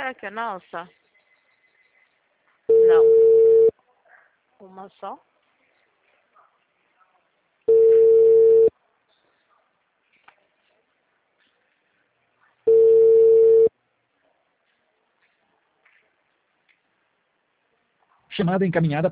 Será que é nossa? Não. Uma só? Chamada encaminhada